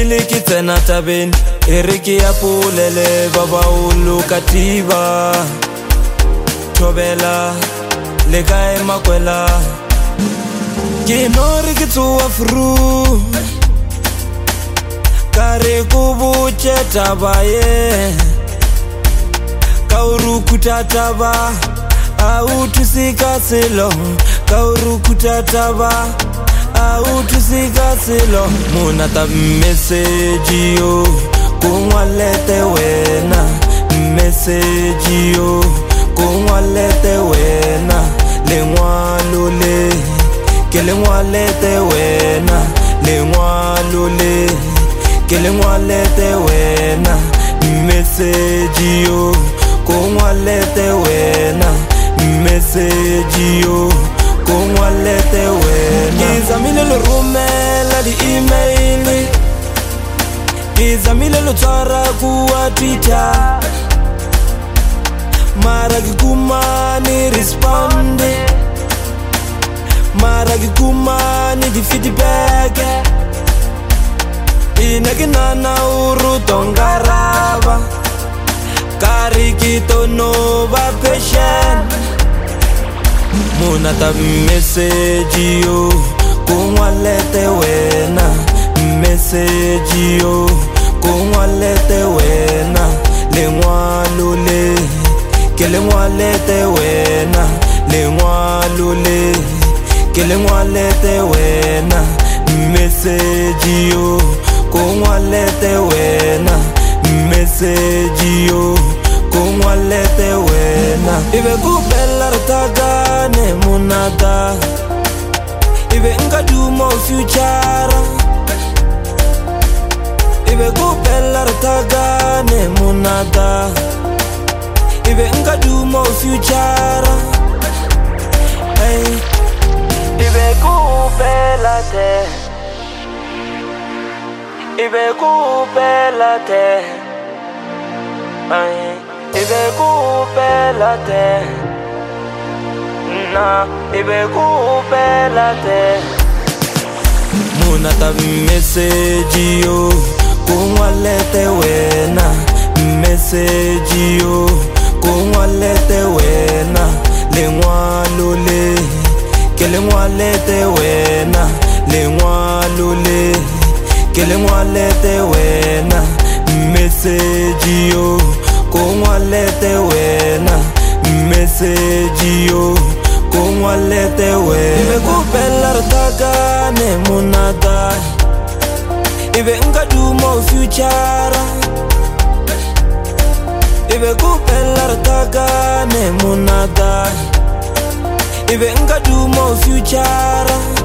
pele ke tsena tabeng e re ke ya polele ba baolo katiba thobela le kae makwela ke no re ke tsoa fru ka re go botse taba ye ka o rukuta taba a o thusika selo ka o rukuta taba a o thusika selo monata message yo ko ngwalete wena message yo ko ngwalete wena lengwalo le ke lengwalete wena lengwalo le ke lengwalete wena message yo ko ngwalete wena message yo ko ngwalete wena izamile lo rumela di email izamile lo tsara ku Twitter mara ke kumani respond mara ke kumani di feedback ina ke nana uru tongaraba kari kito no ba patient monata message yo ko ngwalete wena message yo ko ngwalete wena lengwalo le ke lengwalete wena lengwalo le ke lengwalete wena message yo ko ngwalete wena message yo ko ngwalete wena ibe kupela rtagane munata ibe ngaduma future ibe kupela rtagane munata ibe ngaduma future hey ibe kupela te ibe kupela te ay ibe kupela te na ibe kupela te monata message yo ko ngwalete wena message yo ko ngwalete wena lengwalo le ke lengwalete wena lengwalo le ke lengwalete wena message yo ko ngwalete wena message yo ko ngwalete wena ibe kupela rtagane munata ibe ngaduma future ibe kupela rtagane munata ibe ngaduma future